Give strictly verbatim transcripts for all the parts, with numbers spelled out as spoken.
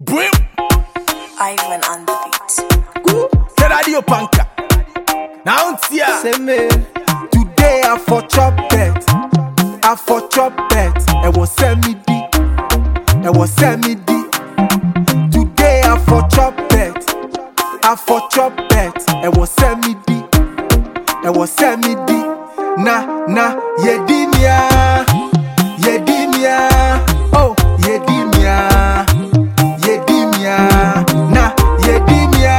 Brim. Ivan on the beat. Get radio panka. Now it's here. Say me. Today I for chop bet. I for chop bet. It was semi D. It was semi D. Today I for chop bet. I for chop bet. It was semi D. It was semi D. Na na yedimia. Yedimia. Oh yedimia. Yedimia. Na yedimia.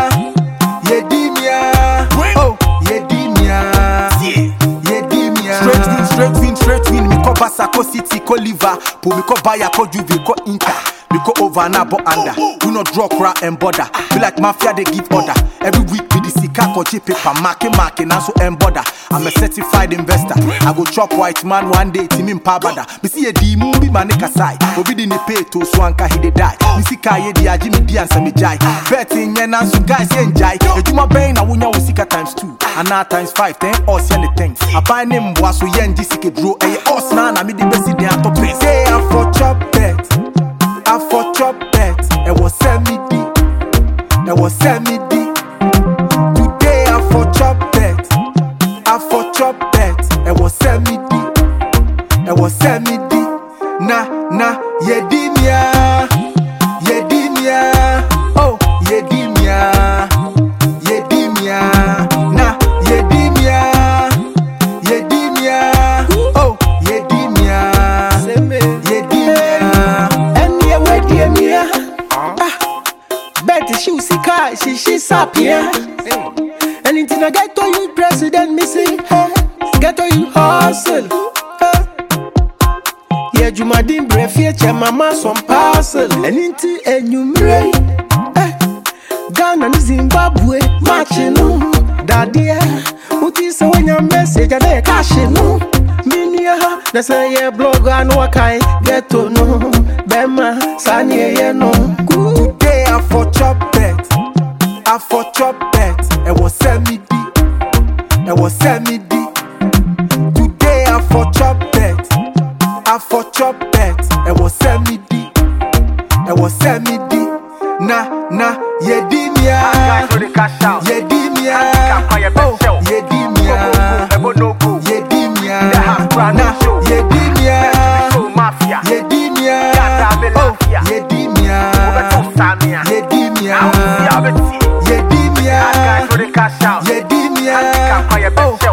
Yedimia. Oh yedimia. Yedimia. Straight win, straight win, straight win. Me ko Basa, ko City, ko Liverpool. Me ko Bayer, ko Juve, ko Inter. Me go over na bo under. Do not draw crowd and border. Feel like mafia they give order. Every week me the sika ko cheap paper marking marking and so and border. I'm a certified investor. I go chop white man one day team in pabada. Me see a D movie man neka sai. Obi di ne pay to swanka he dey die. Me see kaye di aji me di ansa me jai. Betting yen and so guys yen jai. Ejuma bang na wunya wo sika times two. And now times five ten us yen the thing. I buy name boy so yen di sika draw. Eh us na na me the best dey atop pay. Say I for chop bet. I for chop bet, it was semi D, it was semi D. Today I for chop bet, I for chop bet, it was semi D, it was semi D. Na na yedimia, yedimia, oh yedimia, yedimia, na yedimia, yedimia, oh yedimia, yedimia. Betty she see car, she she sapia. Anything I get to you, president missing. Get to you hustle. Yeah, you my dim breath, yeah, mama some parcel. Anything and you mray. Ghana and Zimbabwe, matching no. Daddy, what is when your message and they cashing no. Minia, that's a yeah blog and what I get to know. Bema, Sanya, yeah, no. Today I for chop bet, I for chop bet, it was semi D, it was semi D. Today I for chop bet, I for chop bet, it was semi D, it was semi D. Na na yedimia, yedimia, oh yedimia, yedimia, na yedimia, yedimia, oh yedimia, yedimia, yedimia, yedimia, oh